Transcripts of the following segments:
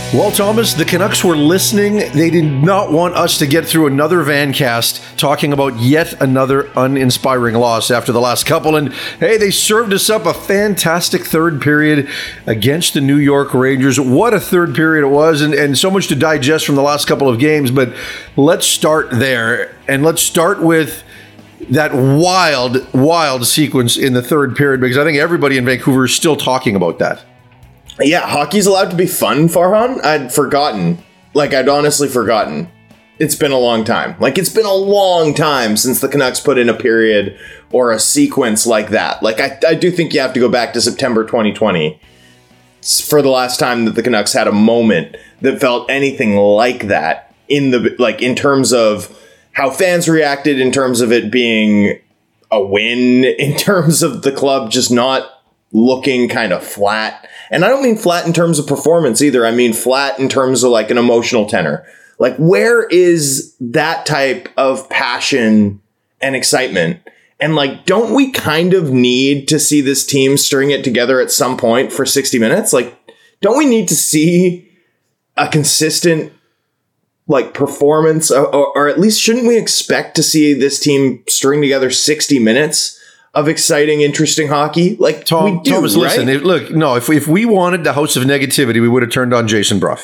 Well, Thomas, the Canucks were listening. They did not want us to get through another Vancast talking about yet another uninspiring loss after the last couple. And hey, they served us up a fantastic third period against the New York Rangers. What a third period it was, and so much to digest from the last couple of games. But let's start there, and let's start with that wild sequence in the third period, because I think everybody in Vancouver is still talking about that. Yeah, hockey's allowed to be fun, Farhan. I'd forgotten. I'd honestly forgotten. It's been a long time. It's been a long time since the Canucks put in a period or a sequence like that. I do think you have to go back to September 2020 for the last time that the Canucks had a moment that felt anything like that in terms of how fans reacted, in terms of it being a win, in terms of the club just not looking kind of flat. And I don't mean flat in terms of performance either. I mean flat in terms of an emotional tenor. Where is that type of passion and excitement? And don't we kind of need to see this team string it together at some point for 60 minutes? Don't we need to see a consistent performance, or at least shouldn't we expect to see this team string together 60 minutes of exciting, interesting hockey? Thomas, right? Listen, if we wanted the House of Negativity, we would have turned on Jason Brough.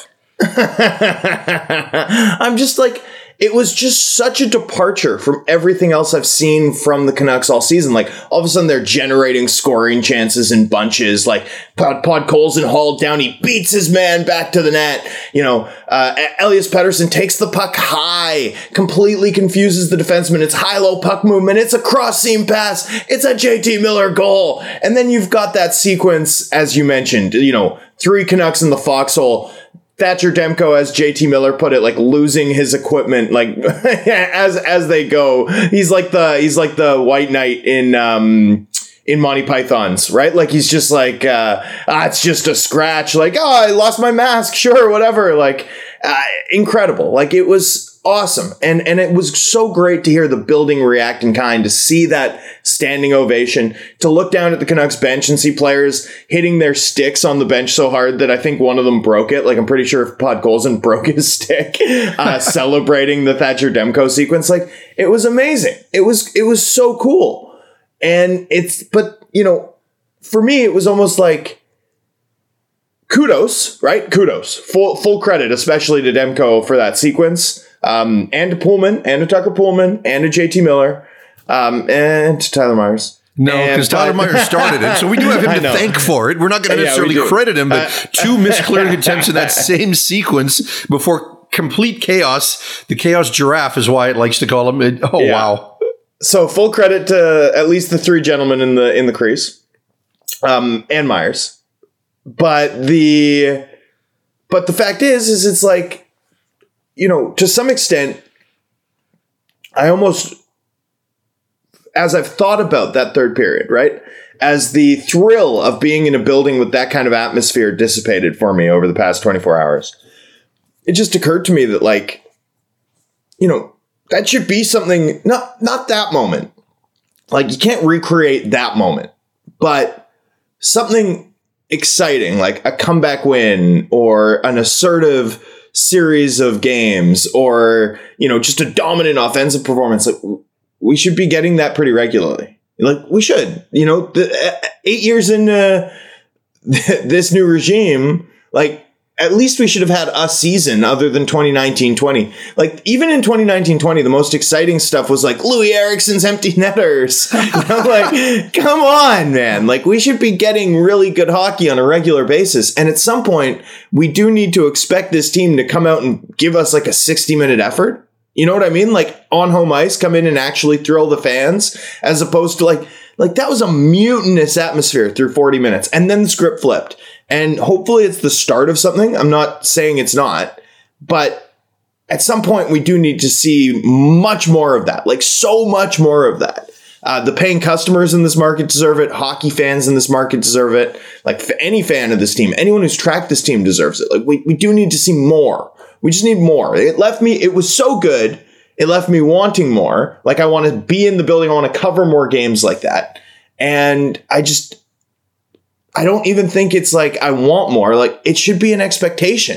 I'm just it was just such a departure from everything else I've seen from the Canucks all season. All of a sudden they're generating scoring chances in bunches. Podkolzin hauled down, he beats his man back to the net. Elias Pettersson takes the puck high, completely confuses the defenseman. It's high-low puck movement. It's a cross-seam pass. It's a JT Miller goal. And then you've got that sequence, as you mentioned, 3 Canucks in the foxhole. Thatcher Demko, as JT Miller put it, losing his equipment, as they go. He's like the White Knight in Monty Python's, right? He's just it's just a scratch. I lost my mask. Sure, whatever. Incredible. It was awesome. And it was so great to hear the building react in kind, to see that standing ovation, to look down at the Canucks bench and see players hitting their sticks on the bench so hard that I think one of them broke it. I'm pretty sure if Podkolzin broke his stick, celebrating the Thatcher Demko sequence. It was amazing. It was so cool. And for me, it was almost kudos, right? Kudos. Full credit, especially to Demko for that sequence. And to Pullman, and to Tucker Pullman, and to JT Miller, and to Tyler Myers. No, because Tyler Myers started it, so we do have him to thank for it. We're not going to necessarily credit him, but 2 misclearing attempts in that same sequence before complete chaos. The chaos giraffe is why it likes to call him. Wow. So full credit to at least the 3 gentlemen in the crease, and Myers. But the fact is it's to some extent, I almost, as I've thought about that third period, right, as the thrill of being in a building with that kind of atmosphere dissipated for me over the past 24 hours, it just occurred to me that that should be something, not that moment. You can't recreate that moment, but something exciting, like a comeback win or an assertive series of games, or just a dominant offensive performance. We should be getting that pretty regularly. We should. 8 years into this new regime, at least we should have had a season other than 2019-20. Even in 2019-20, the most exciting stuff was Louis Eriksson's empty netters. Come on, man. We should be getting really good hockey on a regular basis. And at some point, we do need to expect this team to come out and give us a 60-minute effort. You know what I mean? On home ice, come in and actually thrill the fans, as opposed to that was a mutinous atmosphere through 40 minutes. And then the script flipped. And hopefully it's the start of something. I'm not saying it's not, but at some point we do need to see much more of that, so much more of that. The paying customers in this market deserve it. Hockey fans in this market deserve it. Any fan of this team, anyone who's tracked this team deserves it. We do need to see more. We just need more. It was so good. It left me wanting more. I want to be in the building. I want to cover more games like that. And I don't even think it's I want more. It should be an expectation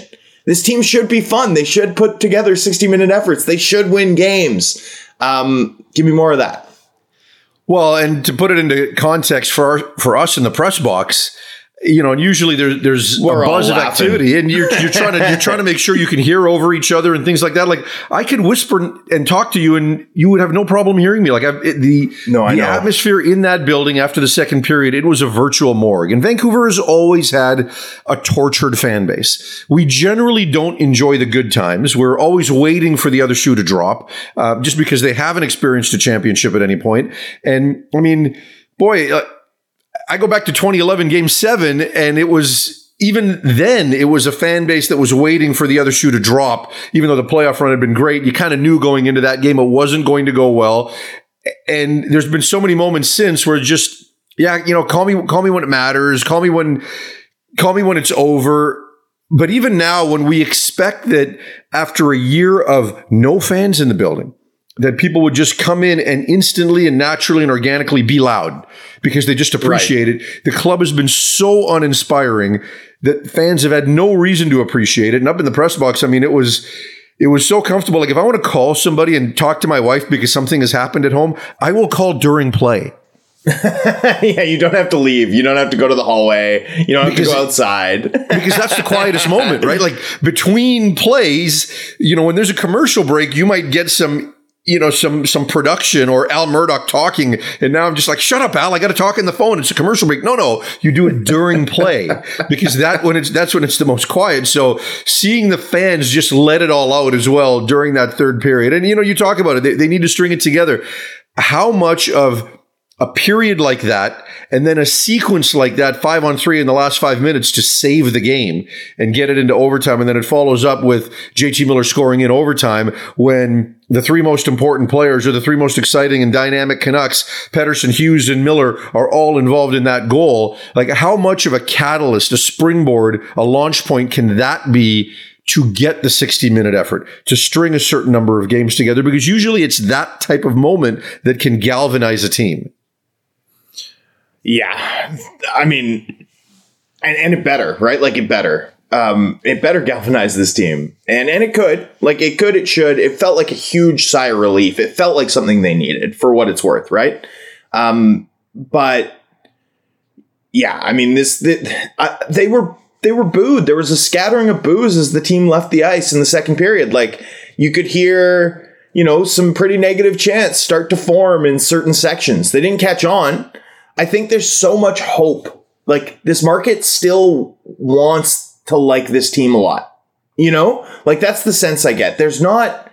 This team should be fun. They should put together 60-minute efforts. They should win games. Give me more of that. Well, and to put it into context for us in the press box, and usually there's a buzz of activity, and you're trying to make sure you can hear over each other and things like that. Like, I could whisper and talk to you, and you would have no problem hearing me. Like, the atmosphere in that building after the second period, it was a virtual morgue. And Vancouver has always had a tortured fan base. We generally don't enjoy the good times. We're always waiting for the other shoe to drop, just because they haven't experienced a championship at any point. And I mean, boy. I go back to 2011 Game 7, and it was, even then, it was a fan base that was waiting for the other shoe to drop. Even though the playoff run had been great, you kind of knew going into that game it wasn't going to go well. And there's been so many moments since where just, call me when it matters, call me when it's over. But even now, when we expect that after a year of no fans in the building, that people would just come in and instantly and naturally and organically be loud because they just appreciate it. The club has been so uninspiring that fans have had no reason to appreciate it. And up in the press box, I mean, it was so comfortable. Like, if I want to call somebody and talk to my wife because something has happened at home, I will call during play. Yeah, you don't have to leave. You don't have to go to the hallway. You don't have to go outside. Because that's the quietest moment, right? Like, between plays, when there's a commercial break, you might get some production or Al Murdoch talking. And now I'm just like, shut up, Al, I got to talk in the phone. It's a commercial break. No, you do it during play because that's when it's the most quiet. So seeing the fans just let it all out as well during that third period. And, you talk about it. They need to string it together. How much of a period like that and then a sequence like that 5-on-3 in the last 5 minutes to save the game and get it into overtime. And then it follows up with JT Miller scoring in overtime when the three most important players or the three most exciting and dynamic Canucks, Pettersson, Hughes, and Miller, are all involved in that goal. Like, how much of a catalyst, a springboard, a launch point can that be to get the 60-minute effort, to string a certain number of games together? Because usually it's that type of moment that can galvanize a team. Yeah, I mean, and it better, right? Like, it better galvanize this team. And it could. Like, it should. It felt like a huge sigh of relief. It felt like something they needed, for what it's worth, right? But yeah, I mean, they were booed. There was a scattering of boos as the team left the ice in the second period. Like, you could hear, some pretty negative chants start to form in certain sections. They didn't catch on. I think there's so much hope. Like, this market still wants to like this team a lot. Like, that's the sense I get. There's not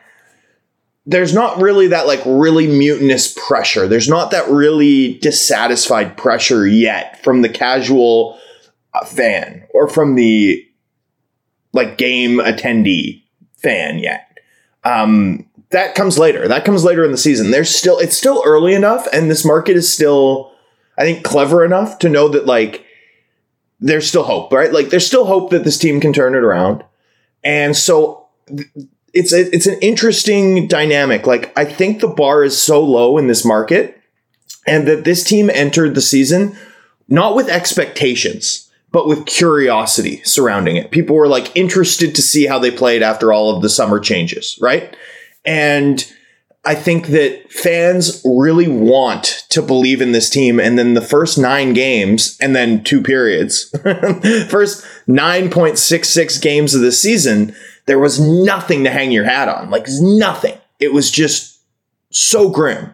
really that, like, really mutinous pressure. There's not that really dissatisfied pressure yet from the casual fan or from the, like, game attendee fan yet. That comes later. That comes later in the season. It's still early enough, and this market is still, I think, clever enough to know that, like, there's still hope, right? Like, there's still hope that this team can turn it around. And so it's an interesting dynamic. Like, I think the bar is so low in this market, and that this team entered the season not with expectations, but with curiosity surrounding it. People were, like, interested to see how they played after all of the summer changes, right? And I think that fans really want to believe in this team. And then the first 9 games and then 2 periods, first 9.66 games of the season, there was nothing to hang your hat on. Like, nothing. It was just so grim.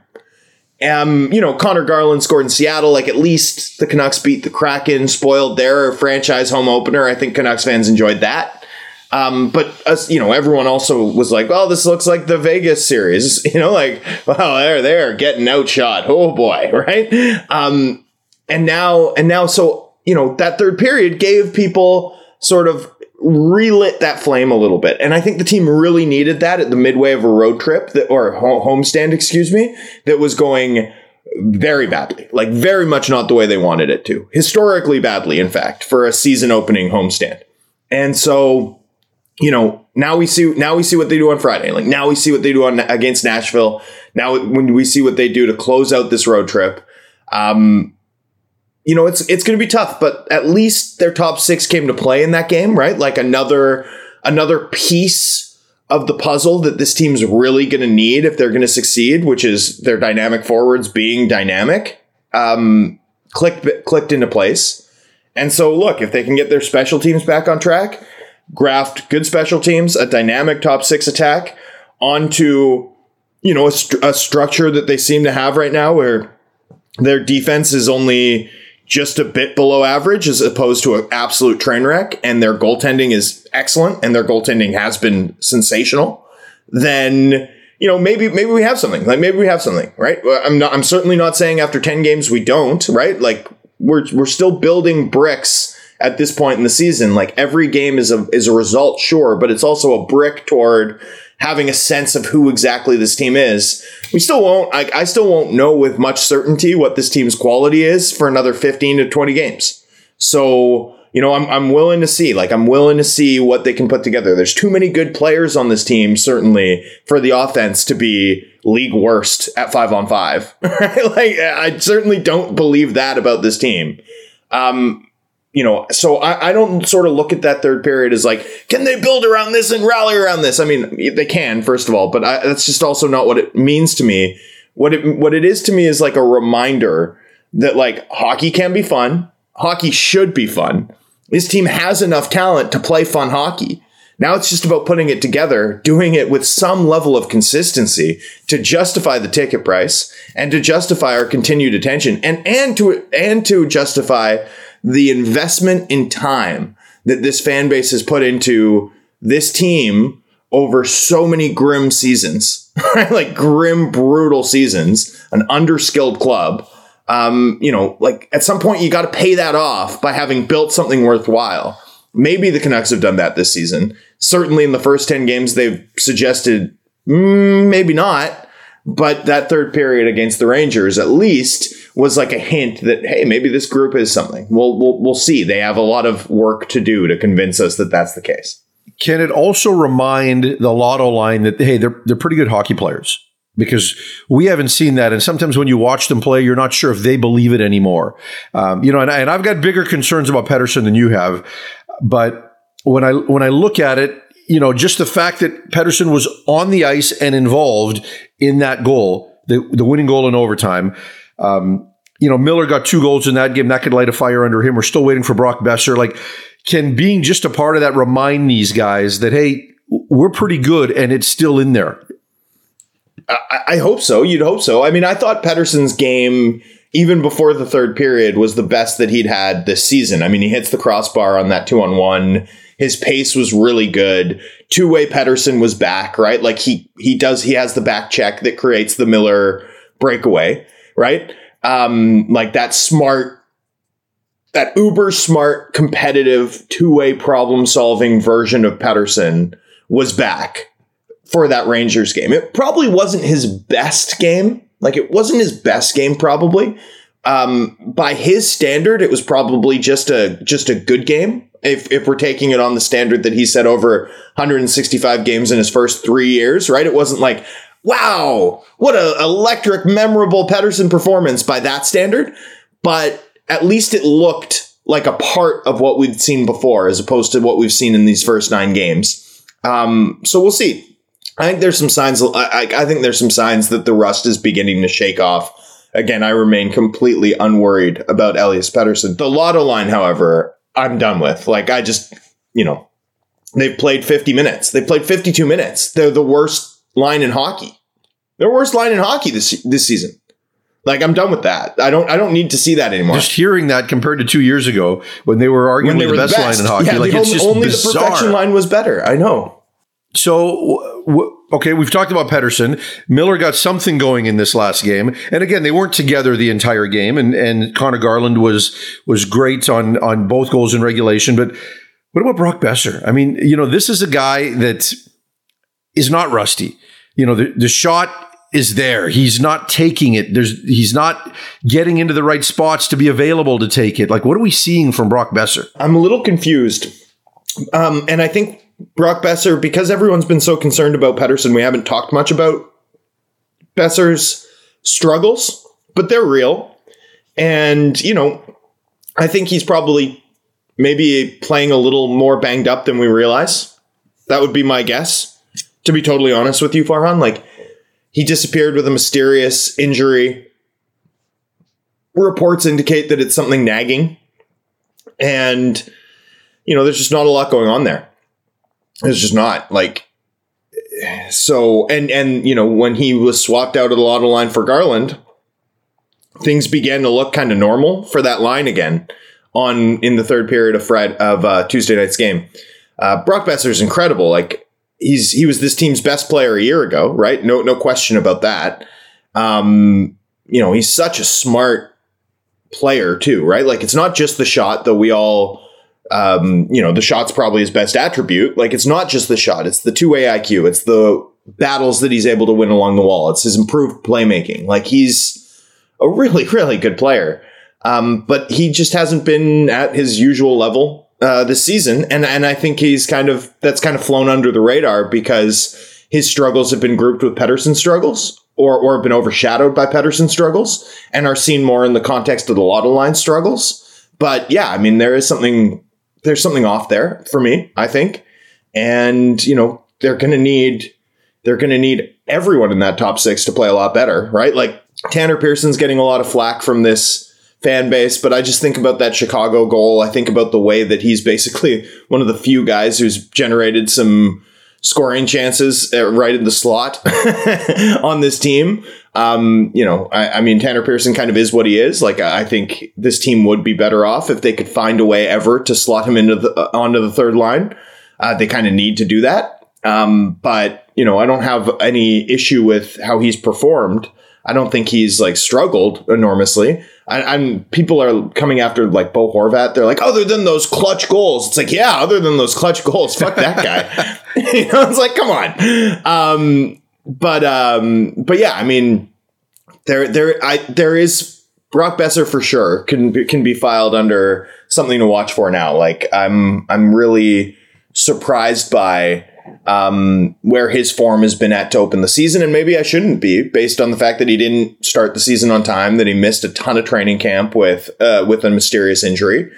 Connor Garland scored in Seattle. Like, at least the Canucks beat the Kraken, spoiled their franchise home opener. I think Canucks fans enjoyed that. But everyone also was like, well, this looks like the Vegas series, like, well, they're getting outshot. Oh boy. Right. And now, so, that third period gave people sort of relit that flame a little bit. And I think the team really needed that at the midway of a road trip or homestand, that was going very badly, like, very much not the way they wanted it to, historically badly, in fact, for a season opening homestand. And so, now we see what they do on Friday. Like, now we see what they do against Nashville. Now when we see what they do to close out this road trip, it's going to be tough, but at least their top 6 came to play in that game, right? Like, another another piece of the puzzle that this team's really going to need if they're going to succeed, which is their dynamic forwards being dynamic, clicked into place. And so, look, if they can get their special teams back on track, graft good special teams, a dynamic top six attack onto, a structure that they seem to have right now where their defense is only just a bit below average as opposed to an absolute train wreck, and their goaltending is excellent, and their goaltending has been sensational, then, maybe we have something. Like, maybe we have something, right? I'm certainly not saying after 10 games we don't, right? Like, we're still building bricks at this point in the season. Like, every game is a result, sure, but it's also a brick toward having a sense of who exactly this team is. We still won't, I still won't know with much certainty what this team's quality is for another 15 to 20 games. So, I'm willing to see, I'm willing to see what they can put together. There's too many good players on this team, certainly, for the offense to be league worst at 5-on-5. Right? I certainly don't believe that about this team. So I don't sort of look at that third period as can they build around this and rally around this? I mean, they can, first of all, but that's just also not what it means to me. What it is to me is a reminder that hockey can be fun. Hockey should be fun. This team has enough talent to play fun hockey. Now it's just about putting it together, doing it with some level of consistency to justify the ticket price and to justify our continued attention and to justify the investment in time that this fan base has put into this team over so many grim seasons, right? Grim, brutal seasons, an underskilled club. At some point you got to pay that off by having built something worthwhile. Maybe the Canucks have done that this season. Certainly in the first 10 games, they've suggested maybe not. But that third period against the Rangers, at least, was a hint that, hey, maybe this group is something. We'll see. They have a lot of work to do to convince us that that's the case. Can it also remind the Lotto line that, hey, they're pretty good hockey players? Because we haven't seen that. And sometimes when you watch them play, you're not sure if they believe it anymore. And I've got bigger concerns about Pettersson than you have. But when I look at it, just the fact that Pettersson was on the ice and involved in that goal, the winning goal in overtime. Miller got 2 goals in that game. That could light a fire under him. We're still waiting for Brock Besser. Can being just a part of that remind these guys that, hey, we're pretty good and it's still in there? I hope so. You'd hope so. I mean, I thought Pettersson's game, even before the third period, was the best that he'd had this season. I mean, he hits the crossbar on that 2-on-1. His pace was really good. Two-way Pettersson was back, right? He has the back check that creates the Miller breakaway, right? That uber smart, competitive, two-way problem-solving version of Pettersson was back for that Rangers game. It probably wasn't his best game. It wasn't his best game, probably. By his standard, it was probably just a good game. If we're taking it on the standard that he set over 165 games in his first 3 years, right? It wasn't wow, what a electric, memorable Pettersson performance by that standard. But at least it looked like a part of what we'd seen before, as opposed to what we've seen in these first 9 games. So we'll see. I think there's some signs. I think there's some signs that the rust is beginning to shake off. Again, I remain completely unworried about Elias Pettersson. The Lotto line, however, I'm done with. They've played 50 minutes. They played 52 minutes. They're the worst line in hockey. They're the worst line in hockey this season. I'm done with that. I don't need to see that anymore. Just hearing that compared to 2 years ago when they were arguably the best line in hockey. Yeah, it's just only bizarre. The perfection line was better. I know. So, okay, we've talked about Pettersson. Miller got something going in this last game. And again, they weren't together the entire game. And Connor Garland was great on both goals in regulation. But what about Brock Besser? I mean, this is a guy that is not rusty. The shot is there. He's not taking it. He's not getting into the right spots to be available to take it. What are we seeing from Brock Besser? I'm a little confused. And I think Brock Besser, because everyone's been so concerned about Pettersson, we haven't talked much about Besser's struggles, but they're real. And, I think he's probably maybe playing a little more banged up than we realize. That would be my guess, to be totally honest with you, Farhan. Like, he disappeared with a mysterious injury. Reports indicate that it's something nagging. And, there's just not a lot going on there. There's just not. Like, so, and when he was swapped out of the lotto line for Garland, things began to look kind of normal for that line again in the third period of Tuesday night's game. Brock Boeser's incredible. Like, he was this team's best player a year ago, right? No question about that. He's such a smart player too, right? Like, it's not just the shot, though we all, the shot's probably his best attribute. Like, it's not just the shot, it's the two-way IQ. It's the battles that he's able to win along the wall. It's his improved playmaking. Like, he's a really, really good player. But he just hasn't been at his usual level this season. And I think that's kind of flown under the radar because his struggles have been grouped with Pettersson's struggles or have been overshadowed by Pettersson's struggles and are seen more in the context of the lotto line struggles. But yeah, I mean, there's something off there for me, I think. And, they're going to need everyone in that top six to play a lot better, right? Like, Tanner Pearson's getting a lot of flack from this fan base, but I just think about that Chicago goal. I think about the way that he's basically one of the few guys who's generated some scoring chances right in the slot on this team. I mean, Tanner Pearson kind of is what he is. Like, I think this team would be better off if they could find a way ever to slot him onto the third line. They kind of need to do that. But I don't have any issue with how he's performed. I don't think he's struggled enormously. People are coming after Bo Horvat. They're like, other than those clutch goals. It's like, yeah, other than those clutch goals, fuck that guy. It's like, come on. But yeah, I mean, there is Brock Boeser for sure can be filed under something to watch for now. Like, I'm really surprised by where his form has been at to open the season. And maybe I shouldn't be, based on the fact that he didn't start the season on time, that he missed a ton of training camp with a mysterious injury.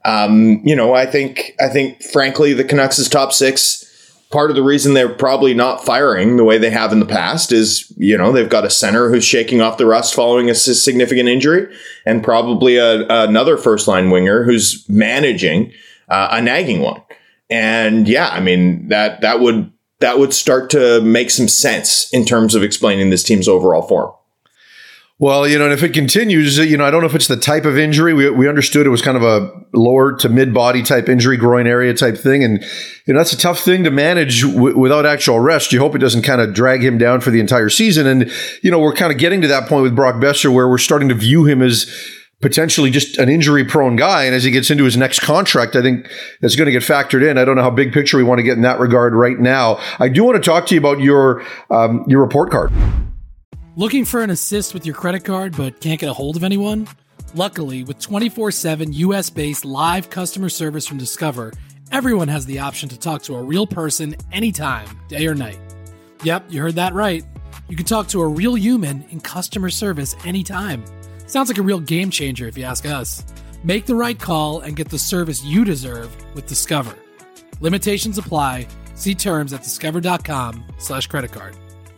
I think frankly, the Canucks' top six, part of the reason they're probably not firing the way they have in the past is, they've got a center who's shaking off the rust following a significant injury, and probably another first line winger who's managing a nagging one. And yeah, I mean, that would start to make some sense in terms of explaining this team's overall form. Well, and if it continues, I don't know if it's the type of injury. We understood it was kind of a lower to mid body type injury, groin area type thing. And, that's a tough thing to manage without actual rest. You hope it doesn't kind of drag him down for the entire season. And, we're kind of getting to that point with Brock Boeser where we're starting to view him as potentially just an injury-prone guy. And as he gets into his next contract, I think that's going to get factored in. I don't know how big picture we want to get in that regard right now. I do want to talk to you about your report card. Looking for an assist with your credit card but can't get a hold of anyone? Luckily, with 24/7 US-based live customer service from Discover, everyone has the option to talk to a real person anytime, day or night. Yep, you heard that right. You can talk to a real human in customer service anytime. Sounds like a real game changer if you ask us. Make the right call and get the service you deserve with Discover. Limitations apply. See terms at discover.com/creditcard.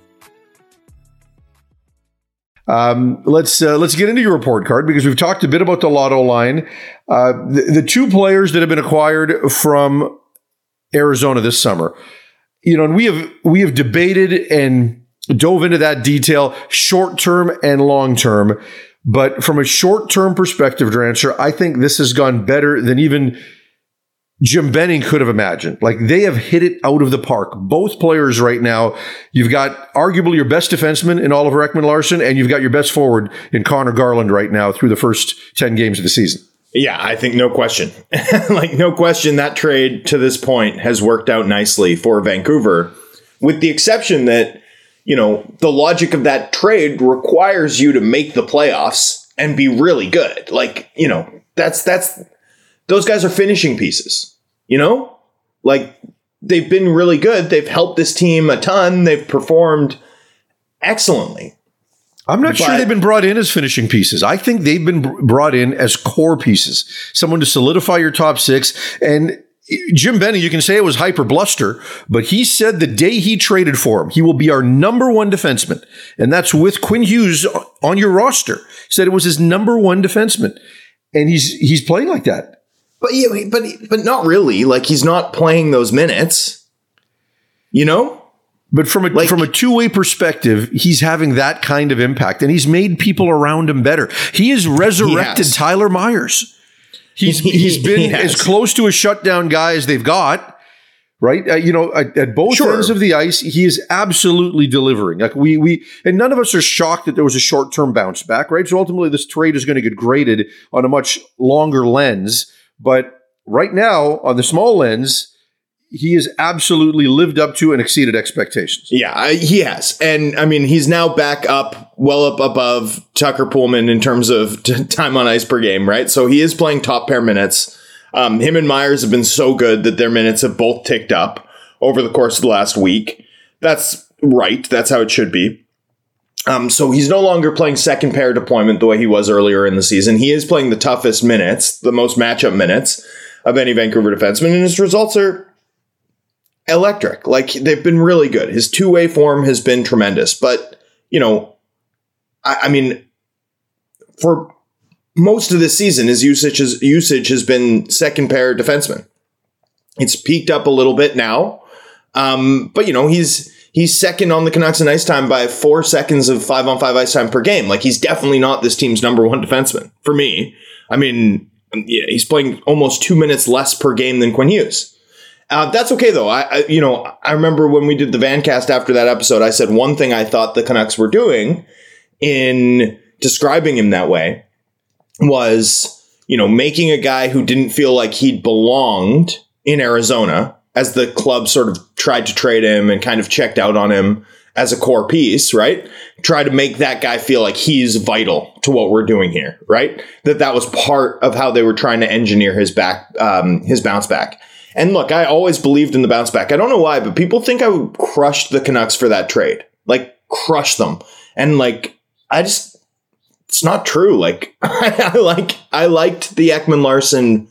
Let's get into your report card because we've talked a bit about the lotto line. The two players that have been acquired from Arizona this summer, and we have debated and dove into that detail, short term and long term. But from a short-term perspective, Drancher, I think this has gone better than even Jim Benning could have imagined. Like, they have hit it out of the park. Both players right now, you've got arguably your best defenseman in Oliver Ekman-Larsson, and you've got your best forward in Connor Garland right now through the first 10 games of the season. Yeah, I think no question. No question, that trade to this point has worked out nicely for Vancouver, with the exception that the logic of that trade requires you to make the playoffs and be really good. Like, that's those guys are finishing pieces, like, they've been really good. They've helped this team a ton. They've performed excellently. I'm not sure they've been brought in as finishing pieces. I think they've been brought in as core pieces, someone to solidify your top six. And Jim Benning, you can say it was hyper bluster, but he said the day he traded for him, he will be our number one defenseman. And that's with Quinn Hughes on your roster. He said it was his number one defenseman. And he's playing like that. But yeah, but not really. Like, he's not playing those minutes, you know? But from a two-way perspective, he's having that kind of impact, and he's made people around him better. He has resurrected Tyler Myers. He's been as close to a shutdown guy as they've got, right? At both ends of the ice, he is absolutely delivering. Like we and none of us are shocked that there was a short-term bounce back, right? So ultimately, this trade is going to get graded on a much longer lens. But right now, on the small lens, he has absolutely lived up to and exceeded expectations. Yeah, he has. And I mean, he's now back well up above Tucker Poolman in terms of time on ice per game, right? So he is playing top pair minutes. Him and Myers have been so good that their minutes have both ticked up over the course of the last week. That's right. That's how it should be. So he's no longer playing second pair deployment the way he was earlier in the season. He is playing the toughest minutes, the most matchup minutes of any Vancouver defenseman, and his results are electric. Like, they've been really good. His two-way form has been tremendous. But, I mean, for most of this season, his usage has been second pair defenseman. It's peaked up a little bit now. But, he's second on the Canucks in ice time by 4 seconds of 5-on-5 ice time per game. Like, he's definitely not this team's number one defenseman for me. I mean, he's playing almost 2 minutes less per game than Quinn Hughes. That's okay, though. I remember when we did the Vancast after that episode, I said one thing I thought the Canucks were doing in describing him that way was, making a guy who didn't feel like he'd belonged in Arizona, as the club sort of tried to trade him and kind of checked out on him as a core piece, right? Try to make that guy feel like he's vital to what we're doing here, right? That was part of how they were trying to engineer his bounce back. And look, I always believed in the bounce back. I don't know why, but people think I crushed the Canucks for that trade. Like, crush them. And it's not true. Like, I liked the Ekman-Larsson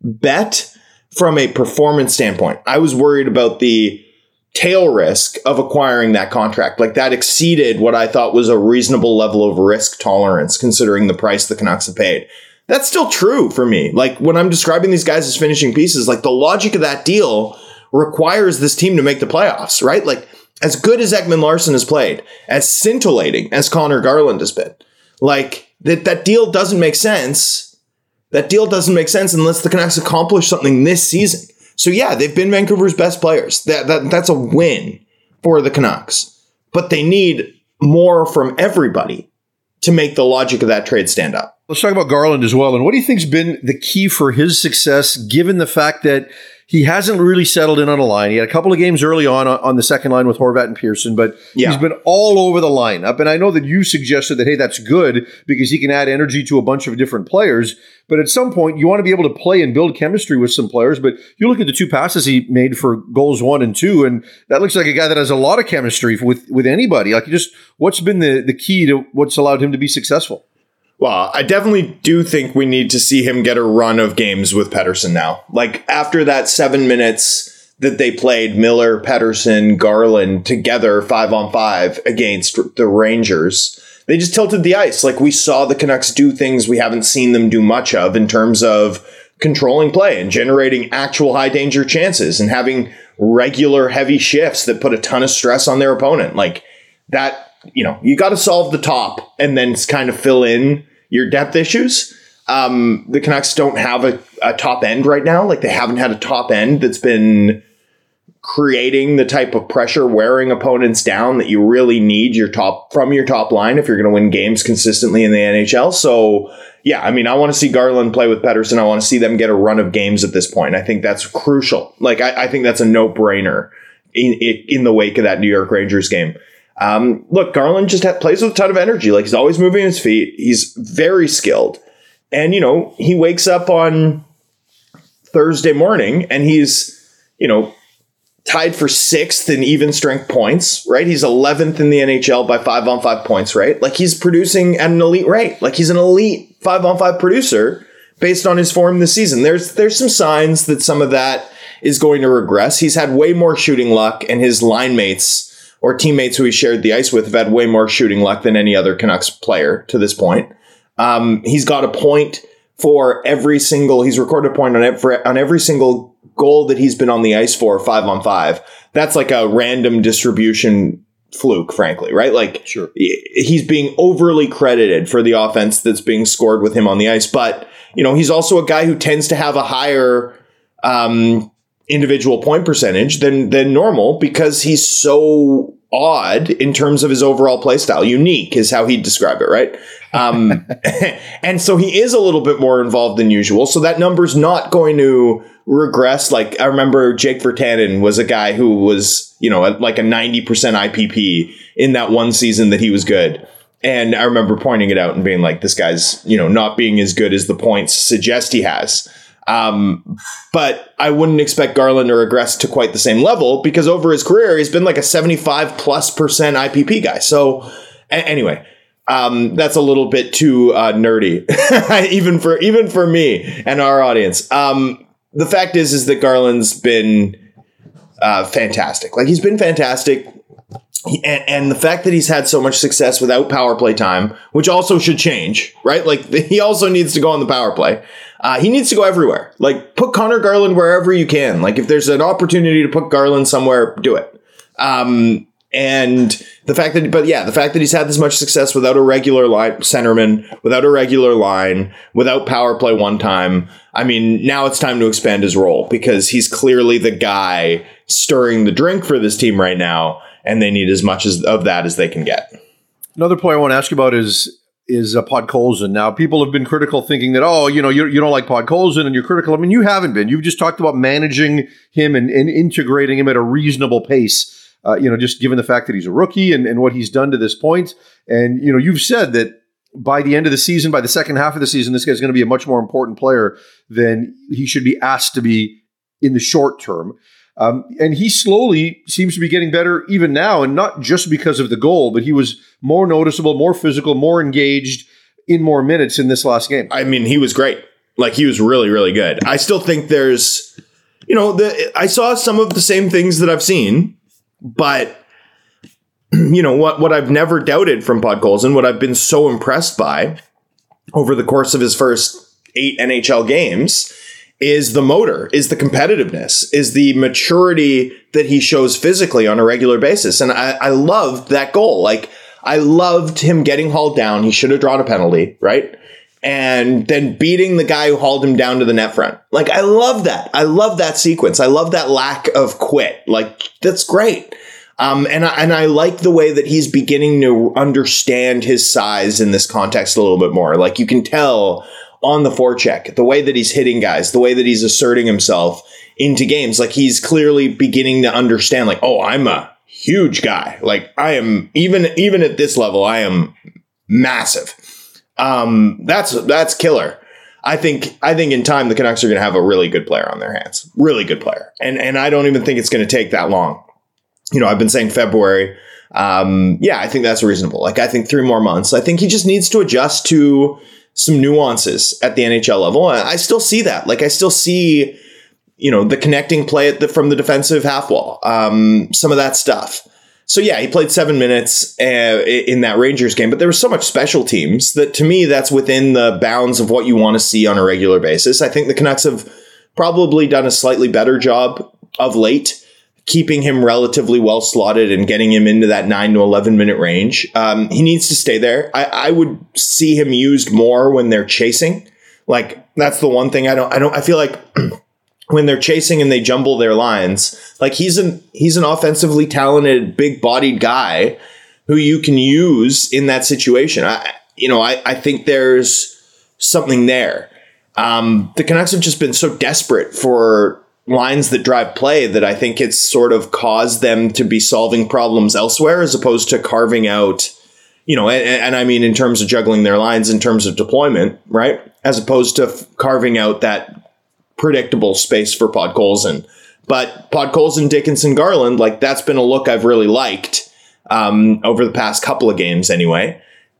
bet from a performance standpoint. I was worried about the tail risk of acquiring that contract. Like, that exceeded what I thought was a reasonable level of risk tolerance, considering the price the Canucks have paid. That's still true for me. Like, when I'm describing these guys as finishing pieces, like, the logic of that deal requires this team to make the playoffs, right? Like, as good as Ekman-Larsson has played, as scintillating as Connor Garland has been, like, that deal doesn't make sense. That deal doesn't make sense unless the Canucks accomplish something this season. So yeah, they've been Vancouver's best players. That's a win for the Canucks. But they need more from everybody to make the logic of that trade stand up. Let's talk about Garland as well. And what do you think's been the key for his success, given the fact that he hasn't really settled in on a line? He had a couple of games early on the second line with Horvat and Pearson, but he's been all over the lineup. And I know that you suggested that, hey, that's good because he can add energy to a bunch of different players. But at some point, you want to be able to play and build chemistry with some players. But you look at the 2 passes he made for goals 1 and 2, and that looks like a guy that has a lot of chemistry with anybody. Like, what's been the key to what's allowed him to be successful? Well, I definitely do think we need to see him get a run of games with Pettersson now. Like, after that 7 minutes that they played Miller, Pettersson, Garland together 5-on-5 against the Rangers, they just tilted the ice. Like, we saw the Canucks do things we haven't seen them do much of in terms of controlling play and generating actual high danger chances and having regular heavy shifts that put a ton of stress on their opponent. Like, that, you got to solve the top and then kind of fill in your depth issues. The Canucks don't have a top end right now. Like, they haven't had a top end that's been creating the type of pressure, wearing opponents down that you really need from your top line if you're going to win games consistently in the NHL. So, yeah, I mean, I want to see Garland play with Pettersson. I want to see them get a run of games at this point. I think that's crucial. Like, I think that's a no-brainer in the wake of that New York Rangers game. Look, Garland just plays with a ton of energy. Like, he's always moving his feet. He's very skilled. And, he wakes up on Thursday morning and he's, tied for 6th in even strength points, right? He's 11th in the NHL by 5-on-5 points, right? Like, he's producing at an elite rate. Like, he's an elite 5-on-5 producer based on his form this season. There's some signs that some of that is going to regress. He's had way more shooting luck, and his line mates or teammates who he shared the ice with have had way more shooting luck than any other Canucks player to this point. He's got a point for every single, he's recorded a point on every single goal that he's been on the ice for 5-on-5. That's like a random distribution fluke, frankly, right? Like, sure, he's being overly credited for the offense that's being scored with him on the ice. But, he's also a guy who tends to have a higher individual point percentage than normal because he's so odd in terms of his overall play style. Unique is how he'd describe it, right? And so he is a little bit more involved than usual. So that number's not going to regress. Like, I remember Jake Virtanen was a guy who was, like a 90% IPP in that one season that he was good. And I remember pointing it out and being like, this guy's, not being as good as the points suggest he has. But I wouldn't expect Garland to regress to quite the same level because over his career, he's been like a 75+% IPP guy. So anyway, that's a little bit too nerdy, even for me and our audience. The fact is that Garland's been fantastic. Like, he's been fantastic. And the fact that he's had so much success without power play time, which also should change, right? Like, he also needs to go on the power play. He needs to go everywhere. Like, put Connor Garland wherever you can. Like, if there's an opportunity to put Garland somewhere, do it. And the fact that he's had this much success without a regular line centerman, without a regular line, without power play one time. I mean, now it's time to expand his role because he's clearly the guy stirring the drink for this team right now. And they need as much of that as they can get. Another point I want to ask you about is Podkolzin. Now, people have been critical, thinking that, you don't like Podkolzin and you're critical. I mean, you haven't been. You've just talked about managing him and integrating him at a reasonable pace, just given the fact that he's a rookie and what he's done to this point. And, you've said that by the end of the season, by the second half of the season, this guy's going to be a much more important player than he should be asked to be in the short term. And he slowly seems to be getting better even now, and not just because of the goal, but he was more noticeable, more physical, more engaged in more minutes in this last game. I mean, he was great. Like, he was really, really good. I still think there's, I saw some of the same things that I've seen, but what I've never doubted from Podkolzin, what I've been so impressed by over the course of his first 8 NHL games is the motor, is the competitiveness, is the maturity that he shows physically on a regular basis. And I loved that goal. Like, I loved him getting hauled down. He should have drawn a penalty, right? And then beating the guy who hauled him down to the net front. Like, I love that. I love that sequence. I love that lack of quit. Like, that's great. And I like the way that he's beginning to understand his size in this context a little bit more. Like, you can tell on the forecheck, the way that he's hitting guys, the way that he's asserting himself into games, like, he's clearly beginning to understand, like, oh, I'm a huge guy. Like, I am, even at this level, I am massive. That's killer. I think in time, the Canucks are going to have a really good player on their hands. Really good player. And I don't even think it's going to take that long. I've been saying February. I think that's reasonable. Like, I think 3 more months. I think he just needs to adjust to some nuances at the NHL level. I still see that. Like, I still see, the connecting play from the defensive half wall, some of that stuff. So yeah, he played 7 minutes in that Rangers game, but there was so much special teams that, to me, that's within the bounds of what you want to see on a regular basis. I think the Canucks have probably done a slightly better job of late, keeping him relatively well slotted and getting him into that 9 to 11 minute range. He needs to stay there. I would see him used more when they're chasing. Like, that's the one thing I feel like when they're chasing and they jumble their lines, like, he's an offensively talented, big bodied guy who you can use in that situation. I think there's something there. The Canucks have just been so desperate for lines that drive play that I think it's sort of caused them to be solving problems elsewhere as opposed to carving out, and I mean, in terms of juggling their lines, in terms of deployment, right? As opposed to carving out that predictable space for Podkolzin. But Podkolzin, Dickinson, Garland, like, that's been a look I've really liked over the past couple of games anyway.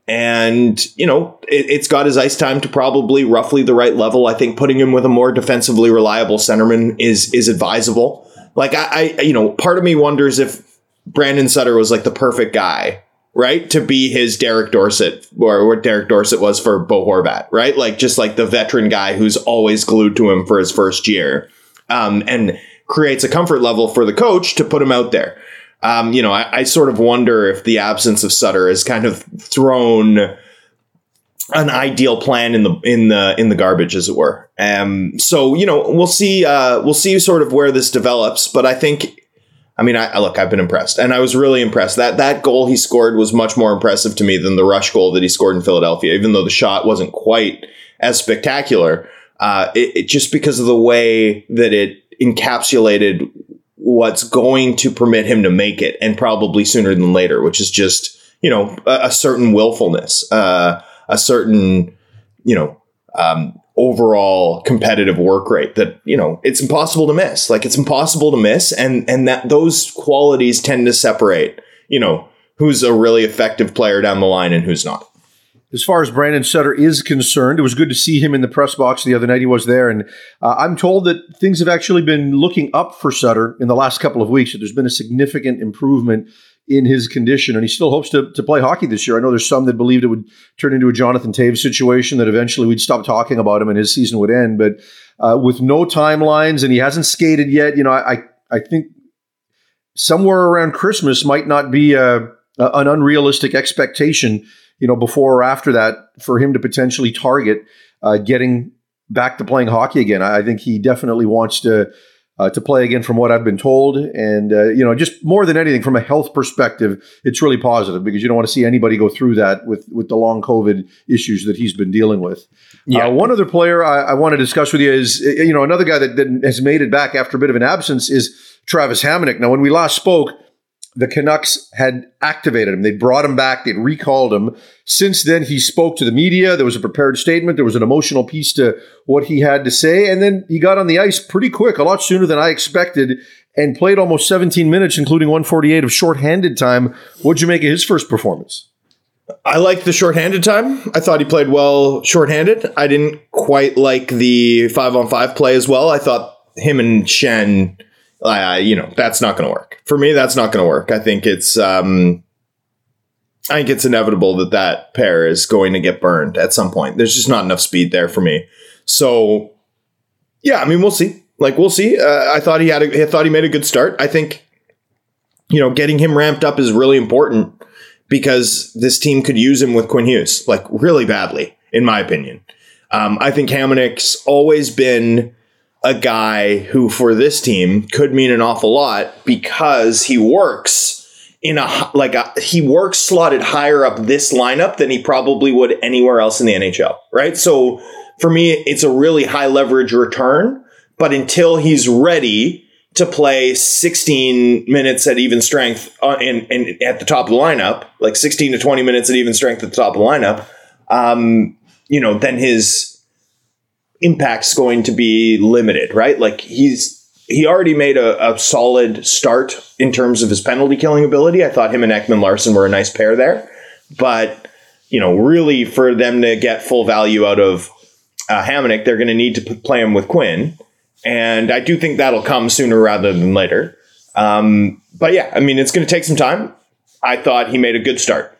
And, it's got his ice time to probably roughly the right level. I think putting him with a more defensively reliable centerman is advisable. Like, part of me wonders if Brandon Sutter was like the perfect guy, right, to be his Derek Dorsett, or what Derek Dorsett was for Bo Horvat, right? Like, just like the veteran guy who's always glued to him for his first year, and creates a comfort level for the coach to put him out there. I sort of wonder if the absence of Sutter has kind of thrown an ideal plan in the garbage, as it were. So we'll see sort of where this develops. But I think, I've been impressed, and I was really impressed. That goal he scored was much more impressive to me than the rush goal that he scored in Philadelphia, even though the shot wasn't quite as spectacular. It just because of the way that it encapsulated what's going to permit him to make it, and probably sooner than later, which is just, a certain willfulness, a certain, overall competitive work rate that, it's impossible to miss. Like, it's impossible to miss. And that those qualities tend to separate, who's a really effective player down the line and who's not. As far as Brandon Sutter is concerned, it was good to see him in the press box the other night. He was there, and I'm told that things have actually been looking up for Sutter in the last couple of weeks. That there's been a significant improvement in his condition, and he still hopes to play hockey this year. I know there's some that believed it would turn into a Jonathan Toews situation, that eventually we'd stop talking about him and his season would end. But with no timelines, and he hasn't skated yet, I think somewhere around Christmas might not be an unrealistic expectation, before or after that, for him to potentially target getting back to playing hockey again. I think he definitely wants to play again, from what I've been told. And, just more than anything, from a health perspective, it's really positive, because you don't want to see anybody go through that with the long COVID issues that he's been dealing with. Yeah. One other player I want to discuss with you is, another guy that has made it back after a bit of an absence is Travis Hamonic. Now, when we last spoke, the Canucks had activated him. They brought him back. They'd recalled him. Since then, he spoke to the media. There was a prepared statement. There was an emotional piece to what he had to say. And then he got on the ice pretty quick, a lot sooner than I expected, and played almost 17 minutes, including 148 of shorthanded time. What'd you make of his first performance? I liked the shorthanded time. I thought he played well shorthanded. I didn't quite like the 5-on-5 play as well. I thought him and Schenn, that's not going to work. For me, that's not going to work. I think it's inevitable that pair is going to get burned at some point. There's just not enough speed there for me. So, yeah, we'll see. We'll see. I thought he made a good start. I think, getting him ramped up is really important, because this team could use him with Quinn Hughes, really badly, in my opinion. I think Hamonic's always been a guy who, for this team, could mean an awful lot, because he works he works slotted higher up this lineup than he probably would anywhere else in the NHL, right? So for me, it's a really high leverage return, but until he's ready to play 16 minutes at even strength and at the top of the lineup, 16 to 20 minutes at even strength at the top of the lineup, then his impact's going to be limited, right? He already made a solid start in terms of his penalty killing ability. I thought him and Ekman Larsson were a nice pair there, but really for them to get full value out of Hamonic, they're going to need to play him with Quinn, and I do think that'll come sooner rather than later. But yeah, it's going to take some time. I thought he made a good start.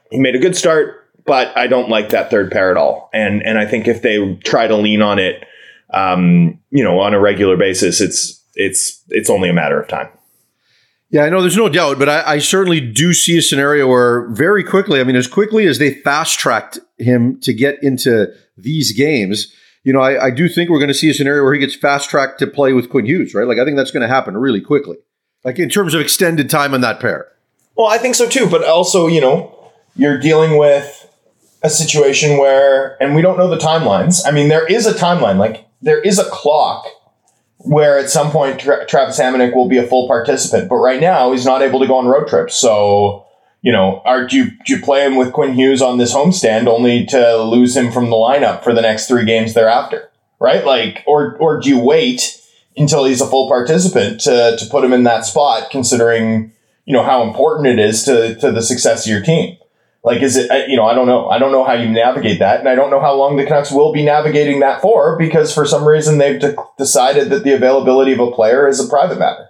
But I don't like that third pair at all. And I think if they try to lean on it, on a regular basis, it's only a matter of time. Yeah, I know there's no doubt, but I certainly do see a scenario where very quickly, as quickly as they fast-tracked him to get into these games, I do think we're going to see a scenario where he gets fast-tracked to play with Quinn Hughes, right? I think that's going to happen really quickly, in terms of extended time on that pair. Well, I think so too, but also, you're dealing with a situation where, and we don't know the timelines. There is a timeline, there is a clock where at some point Travis Hamonic will be a full participant, but right now he's not able to go on road trips. So, do you play him with Quinn Hughes on this homestand only to lose him from the lineup for the next 3 games thereafter, right? Or do you wait until he's a full participant to put him in that spot, considering, how important it is to the success of your team? Like, is it, I don't know. I don't know how you navigate that. And I don't know how long the Canucks will be navigating that for, because for some reason they've decided that the availability of a player is a private matter.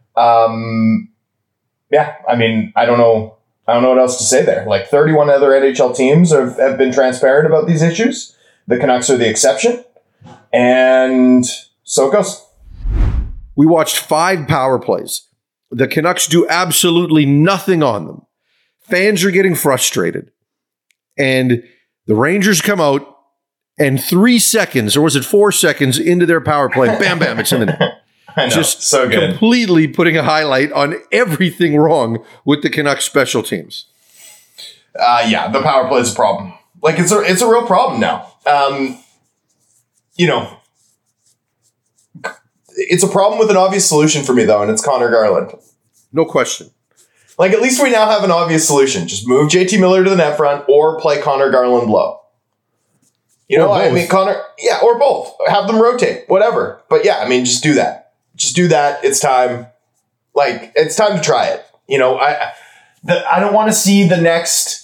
Yeah, I mean, I don't know what else to say there. Like 31 other NHL teams have been transparent about these issues. The Canucks are the exception. And so it goes. We watched 5 power plays. The Canucks do absolutely nothing on them. Fans are getting frustrated. And the Rangers come out, and 3 seconds, or was it 4 seconds into their power play, bam, bam, it's in the net. I know, just so good. Completely putting a highlight on everything wrong with the Canucks special teams. Yeah, the power play is a problem. Like, it's a real problem now. It's a problem with an obvious solution for me, though, and it's Connor Garland. No question. Like, at least we now have an obvious solution. Just move JT Miller to the net front or play Connor Garland low. I mean, or both. Have them rotate, whatever. But yeah, I mean, just do that. Just do that. It's time. Like, it's time to try it. I don't want to see the next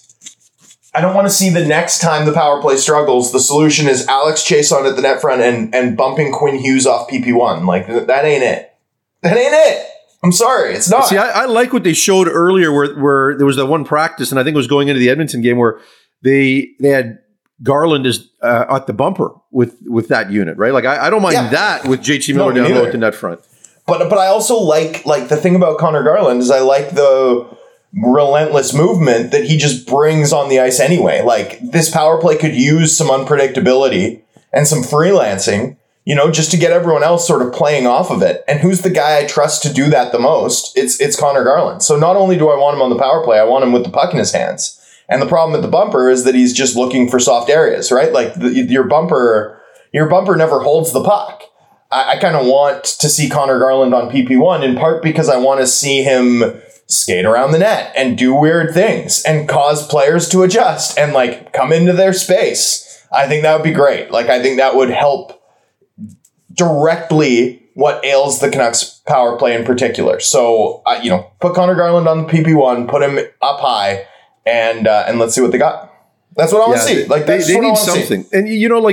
time the power play struggles, the solution is Alex Chiasson at the net front and bumping Quinn Hughes off PP1. Like, that ain't it. That ain't it. I'm sorry, it's not. See, I like what they showed earlier where there was that one practice, and I think it was going into the Edmonton game, where they had Garland as at the bumper with that unit, right? Like, I don't mind that with JT Miller down low at the net front. But I also like the thing about Connor Garland is I like the relentless movement that he just brings on the ice anyway. Like, this power play could use some unpredictability and some freelancing, just to get everyone else sort of playing off of it. And who's the guy I trust to do that the most? It's Connor Garland. So not only do I want him on the power play, I want him with the puck in his hands. And the problem with the bumper is that he's just looking for soft areas, right? Like, your bumper never holds the puck. I kind of want to see Connor Garland on PP1 in part because I want to see him skate around the net and do weird things and cause players to adjust and like come into their space. I think that would be great. Like, I think that would help directly what ails the Canucks power play in particular. So, put Connor Garland on the PP1, put him up high, and let's see what they got. That's what I want to see. Like, they need something. And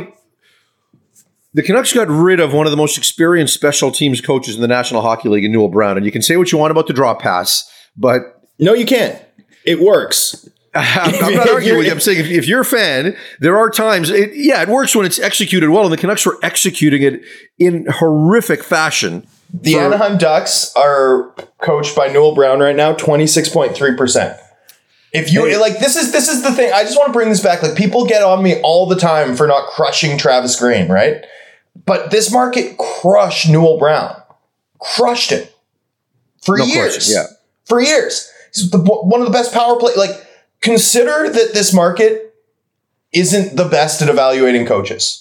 the Canucks got rid of one of the most experienced special teams coaches in the National Hockey League in Newell Brown. And you can say what you want about the draw pass, but no, you can't. It works. I'm not arguing with you. I'm saying if you're a fan, there are times, it works when it's executed well, and the Canucks were executing it in horrific fashion. The Anaheim Ducks are coached by Newell Brown right now, 26.3%. If you this is the thing. I just want to bring this back. Like, people get on me all the time for not crushing Travis Green, right? But this market crushed Newell Brown, crushed him for years. Question, yeah, for years. He's one of the best power play. Like, consider that this market isn't the best at evaluating coaches.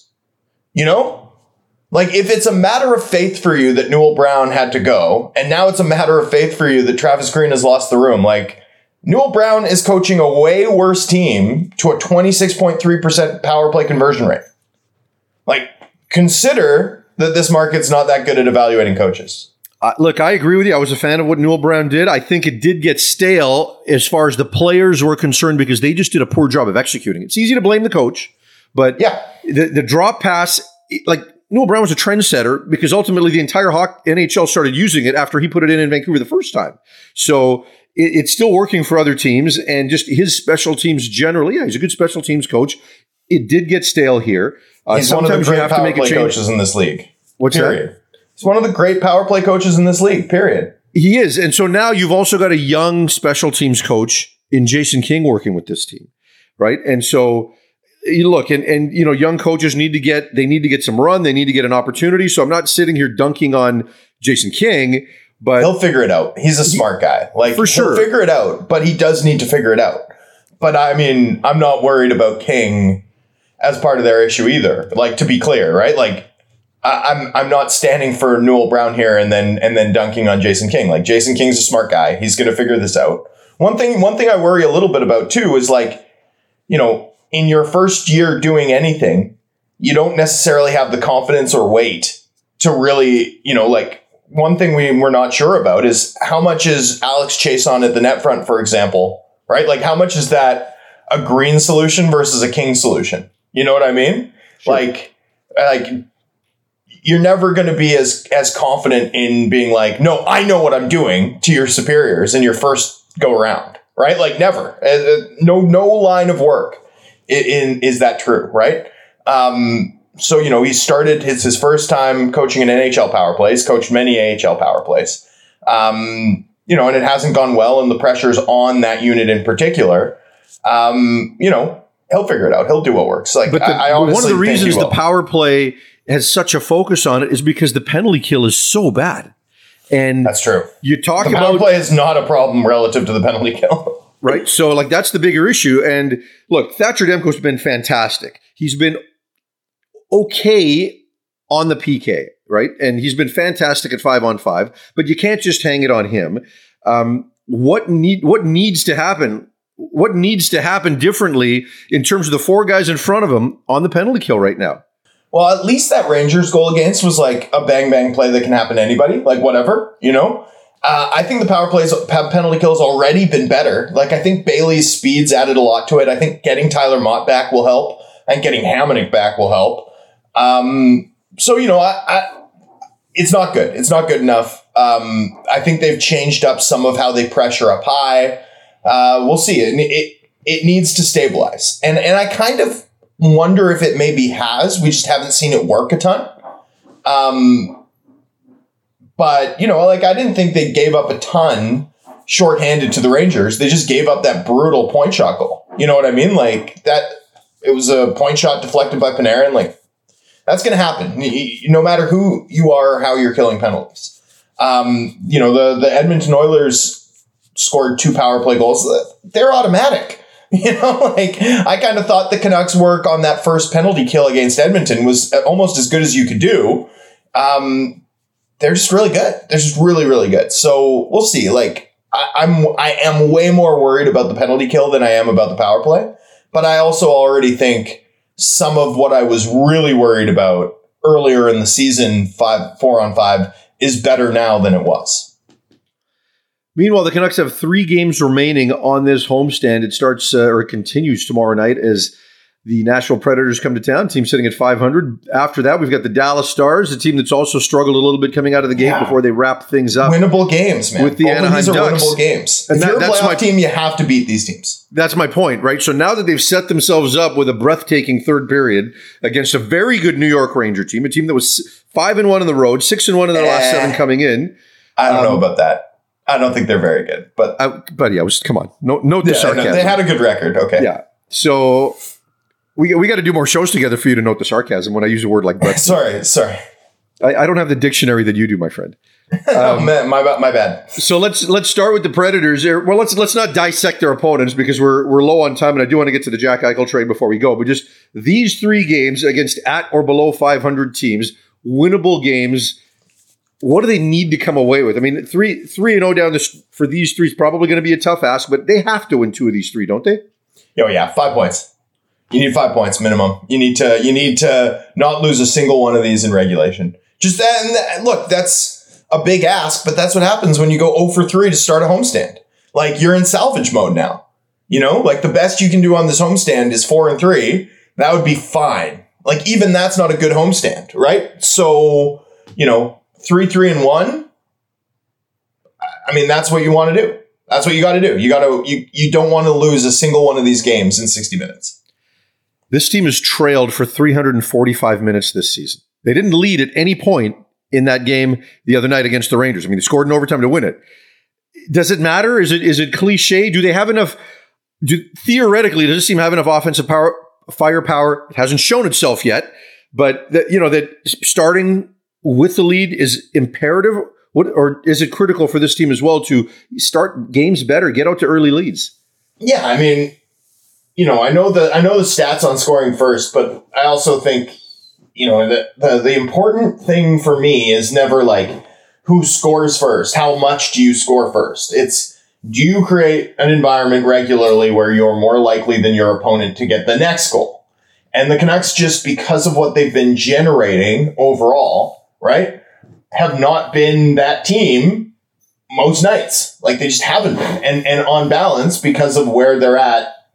Like, if it's a matter of faith for you that Newell Brown had to go, and now it's a matter of faith for you that Travis Green has lost the room, like, Newell Brown is coaching a way worse team to a 26.3% power play conversion rate. Like, consider that this market's not that good at evaluating coaches. Look, I agree with you. I was a fan of what Newell Brown did. I think it did get stale as far as the players were concerned because they just did a poor job of executing. It's easy to blame the coach, but the drop pass, like, Newell Brown was a trendsetter because ultimately the entire NHL started using it after he put it in Vancouver the first time. So it's still working for other teams, and just his special teams generally. Yeah, he's a good special teams coach. It did get stale here. He's one of the great power play coaches in this league. What's that? He's one of the great power play coaches in this league, period. He is. And so now you've also got a young special teams coach in Jason King working with this team, right? And so you look, and young coaches need to get some run. They need to get an opportunity. So I'm not sitting here dunking on Jason King, but he'll figure it out. He's a smart guy. Like, for sure. He'll figure it out, but he does need to figure it out. But I mean, I'm not worried about King as part of their issue either. Like, to be clear, right? Like, I'm not standing for Newell Brown here and then dunking on Jason King. Like, Jason King's a smart guy. He's going to figure this out. One thing I worry a little bit about too is, like, in your first year doing anything, you don't necessarily have the confidence or weight to really, like, one thing we're not sure about is how much is Alex Chiasson at the net front, for example, right? Like, how much is that a green solution versus a king solution. You know what I mean? Sure. Like you're never going to be as confident in being like, no, I know what I'm doing to your superiors in your first go around, right? Like never. No line of work is that true, right? So, he started his first time coaching an NHL power play. He's coached many AHL power plays. And it hasn't gone well, and the pressure's on that unit in particular. He'll figure it out. He'll do what works. Like, but one of the reasons the power play has such a focus on it is because the penalty kill is so bad. And that's true. You talk the about power play is not a problem relative to the penalty kill. Right. So that's the bigger issue. And look, Thatcher Demko's been fantastic. He's been okay on the PK, right? And he's been fantastic at 5-on-5, but you can't just hang it on him. What needs to happen? What needs to happen differently in terms of the four guys in front of him on the penalty kill right now? Well, at least that Rangers goal against was like a bang play that can happen to anybody, like whatever, I think the power plays penalty kill has already been better. Like, I think Bailey's speed's added a lot to it. I think getting Tyler Mott back will help, and getting Hamonic back will help. So, it's not good. It's not good enough. I think they've changed up some of how they pressure up high. We'll see. It needs to stabilize. And I kind of wonder if it maybe has. We just haven't seen it work a ton. But, I didn't think they gave up a ton shorthanded to the Rangers. They just gave up that brutal point shot goal. You know what I mean? Like, that, it was a point shot deflected by Panarin. Like, that's going to happen, no matter who you are or how you're killing penalties. The Edmonton Oilers scored 2 power play goals. They're automatic. I kind of thought the Canucks' work on that first penalty kill against Edmonton was almost as good as you could do. They're just really good. They're just really, really good. So we'll see. Like, I am way more worried about the penalty kill than I am about the power play. But I also already think some of what I was really worried about earlier in the season, 4-on-5, is better now than it was. Meanwhile, the Canucks have 3 games remaining on this homestand. It starts or continues tomorrow night as the Nashville Predators come to town. Team sitting at 500. After that, we've got the Dallas Stars, a team that's also struggled a little bit coming out of the gate before they wrap things up. Winnable games, man. With the Anaheim Ducks. Winnable games. If you're a playoff team, you have to beat these teams. That's my point, right? So now that they've set themselves up with a breathtaking third period against a very good New York Ranger team, a team that was 5-1 on the road, 6-1 in their last 7 coming in. I don't know about that. I don't think they're very good, but yeah, come on, no the sarcasm. They had a good record, okay. Yeah, so we got to do more shows together for you to note the sarcasm when I use a word like breath. Sorry. I don't have the dictionary that you do, my friend. Oh man, my bad. So let's start with the Predators. Well, let's not dissect their opponents because we're low on time, and I do want to get to the Jack Eichel trade before we go. But just these 3 games against at or below 500 teams, winnable games. What do they need to come away with? I mean, 3-0 down for these 3 is probably going to be a tough ask, but they have to win 2 of these 3, don't they? Oh yeah, 5 points. You need 5 points minimum. You need to not lose a single one of these in regulation. Just that, and look, that's a big ask, but that's what happens when you go 0 for 3 to start a homestand. Like, you're in salvage mode now. Like, the best you can do on this homestand is 4-3. That would be fine. Like, even that's not a good homestand, right? So, 3-3-1. I mean, that's what you want to do. That's what you got to do. You don't want to lose a single one of these games in 60 minutes. This team has trailed for 345 minutes this season. They didn't lead at any point in that game the other night against the Rangers. I mean, they scored in overtime to win it. Does it matter? Is it cliche? Do they have enough? Theoretically, does this team have enough offensive firepower? It hasn't shown itself yet, but that starting with the lead is imperative. Or is it critical for this team as well to start games better, get out to early leads? Yeah, I mean, I know the stats on scoring first, but I also think, the important thing for me is never like who scores first. How much do you score first? It's, do you create an environment regularly where you're more likely than your opponent to get the next goal? And the Canucks, just because of what they've been generating overall, right, have not been that team most nights. Like, they just haven't been. And on balance, because of where they're at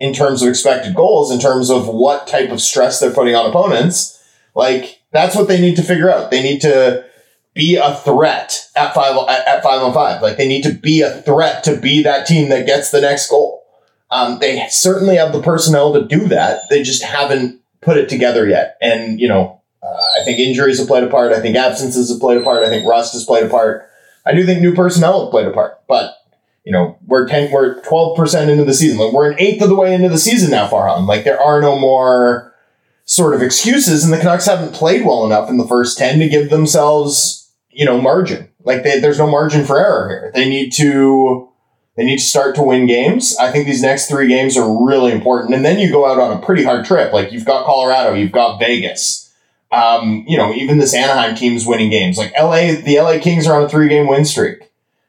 in terms of expected goals, in terms of what type of stress they're putting on opponents. Like, that's what they need to figure out. They need to be a threat at 5-on-5. Like, they need to be a threat to be that team that gets the next goal. They certainly have the personnel to do that. They just haven't put it together yet. And, I think injuries have played a part. I think absences have played a part. I think rust has played a part. I do think new personnel have played a part. But, we're 12% into the season. Like, we're an eighth of the way into the season now, Farhan. Like, there are no more sort of excuses, and the Canucks haven't played well enough in the first 10 to give themselves, margin. Like, there's no margin for error here. They need to start to win games. I think these next 3 games are really important. And then you go out on a pretty hard trip. Like, you've got Colorado, you've got Vegas. Even this Anaheim team's winning games. Like, the LA Kings are on a 3-game win streak.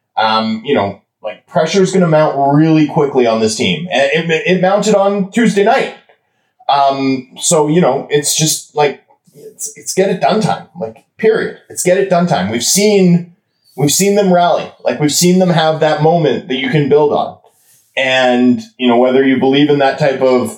Like, pressure's going to mount really quickly on this team. And it mounted on Tuesday night. So, it's just like, it's get it done time. Like, period. It's get it done time. We've seen them rally. Like, we've seen them have that moment that you can build on. And, whether you believe in that type of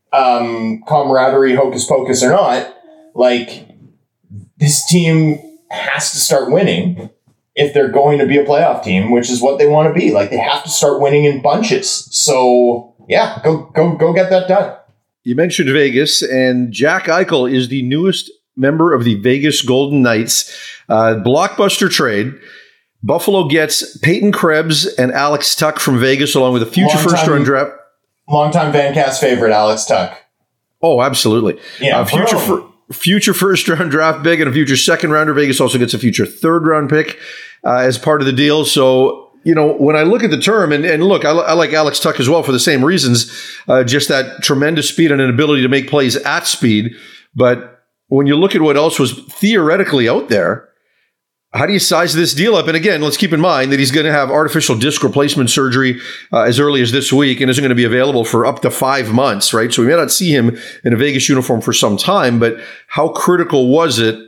camaraderie, hocus pocus or not, like, this team has to start winning if they're going to be a playoff team, which is what they want to be. Like, they have to start winning in bunches. So, yeah, go get that done. You mentioned Vegas, and Jack Eichel is the newest member of the Vegas Golden Knights. Blockbuster trade. Buffalo gets Peyton Krebs and Alex Tuch from Vegas, along with a future first-round draft. Longtime Vancast favorite, Alex Tuch. Oh, absolutely. Yeah, future first-round draft pick and a future second-rounder. Vegas also gets a future third-round pick as part of the deal. So, when I look at the term, and look, I like Alex Tuch as well for the same reasons, just that tremendous speed and an ability to make plays at speed. But when you look at what else was theoretically out there, how do you size this deal up? And again, let's keep in mind that he's going to have artificial disc replacement surgery as early as this week and isn't going to be available for up to 5 months, right? So we may not see him in a Vegas uniform for some time, but how critical was it,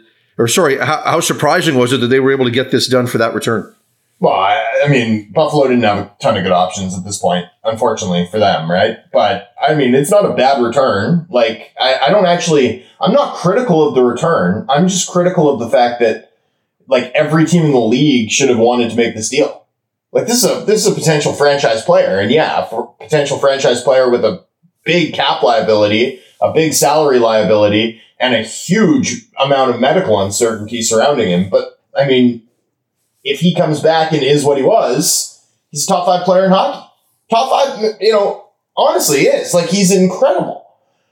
how surprising was it that they were able to get this done for that return? Well, I mean, Buffalo didn't have a ton of good options at this point, unfortunately for them, right? But, I mean, it's not a bad return. Like, I'm not critical of the return. I'm just critical of the fact that, like, every team in the league should have wanted to make this deal. Like, this is a potential franchise player. And yeah, for potential franchise player with a big cap liability, a big salary liability, and a huge amount of medical uncertainty surrounding him. But, I mean, if he comes back and is what he was, he's a top 5 player in hockey. Top 5, honestly is. Like, he's incredible.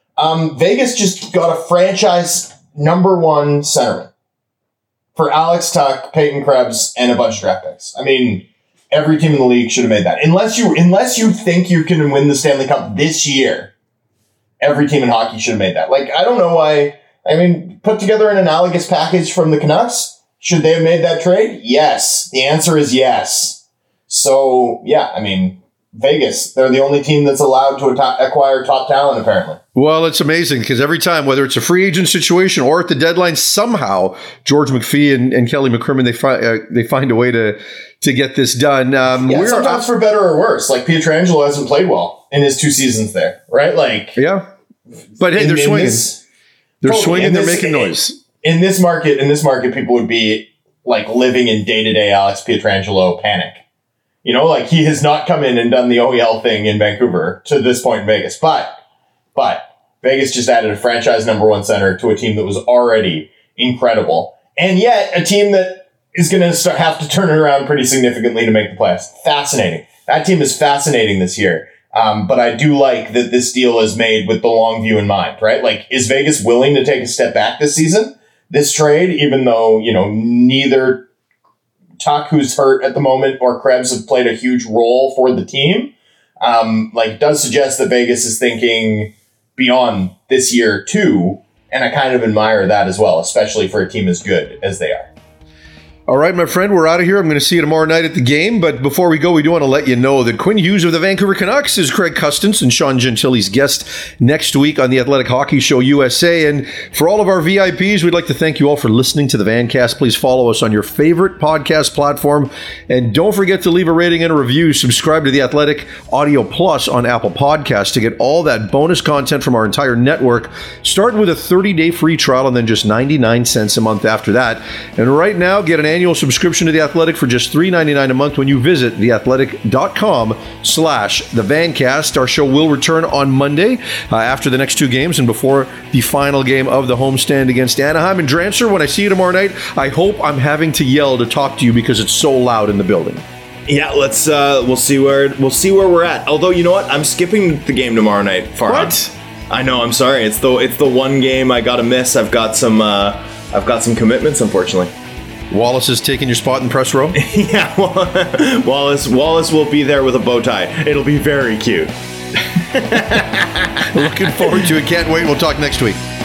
Vegas just got a franchise number 1 centerman for Alex Tuch, Peyton Krebs, and a bunch of draft picks. I mean, every team in the league should have made that. Unless you think you can win the Stanley Cup this year, every team in hockey should have made that. Like, I don't know why. I mean, put together an analogous package from the Canucks. Should they have made that trade? Yes. The answer is yes. So, yeah, I mean, Vegas, they're the only team that's allowed to acquire top talent, apparently. Well, it's amazing because every time, whether it's a free agent situation or at the deadline, somehow George McPhee and Kelly McCrimmon, they find a way to get this done. Sometimes for better or worse. Like, Pietrangelo hasn't played well in his 2 seasons there, right? Like, yeah, but hey, they're swinging. They're making noise. In this market, people would be like living in day-to-day Alex Pietrangelo panic. Like, he has not come in and done the OEL thing in Vancouver to this point in Vegas, but Vegas just added a franchise number 1 center to a team that was already incredible. And yet a team that is going to have to turn it around pretty significantly to make the playoffs. Fascinating. That team is fascinating this year. But I do like that this deal is made with the long view in mind, right? Like, is Vegas willing to take a step back this season? This trade, even though, neither Tuch, who's hurt at the moment, or Krebs have played a huge role for the team, does suggest that Vegas is thinking beyond this year too, and I kind of admire that as well, especially for a team as good as they are. All right, my friend, we're out of here. I'm going to see you tomorrow night at the game. But before we go, we do want to let you know that Quinn Hughes of the Vancouver Canucks is Craig Custance and Sean Gentile's guest next week on the Athletic Hockey Show USA. And for all of our VIPs, we'd like to thank you all for listening to the Vancast. Please follow us on your favorite podcast platform. And don't forget to leave a rating and a review. Subscribe to the Athletic Audio Plus on Apple Podcasts to get all that bonus content from our entire network, starting with a 30-day free trial and then just 99 cents a month after that. And right now, get an annual subscription to The Athletic for just $3.99 a month when you visit theathletic.com/thevancast. Our show will return on Monday after the next two games and before the final game of the homestand against Anaheim. And Drancer, when I see you tomorrow night, I hope I'm having to yell to talk to you because it's so loud in the building. Yeah, let's we'll see where we're at. Although, you know what? I'm skipping the game tomorrow night, Farhan. What? I know, I'm sorry. It's the one game I got to miss. I've got some commitments, unfortunately. Wallace is taking your spot in press row? Yeah, Wallace will be there with a bow tie. It'll be very cute. Looking forward to it. Can't wait. We'll talk next week.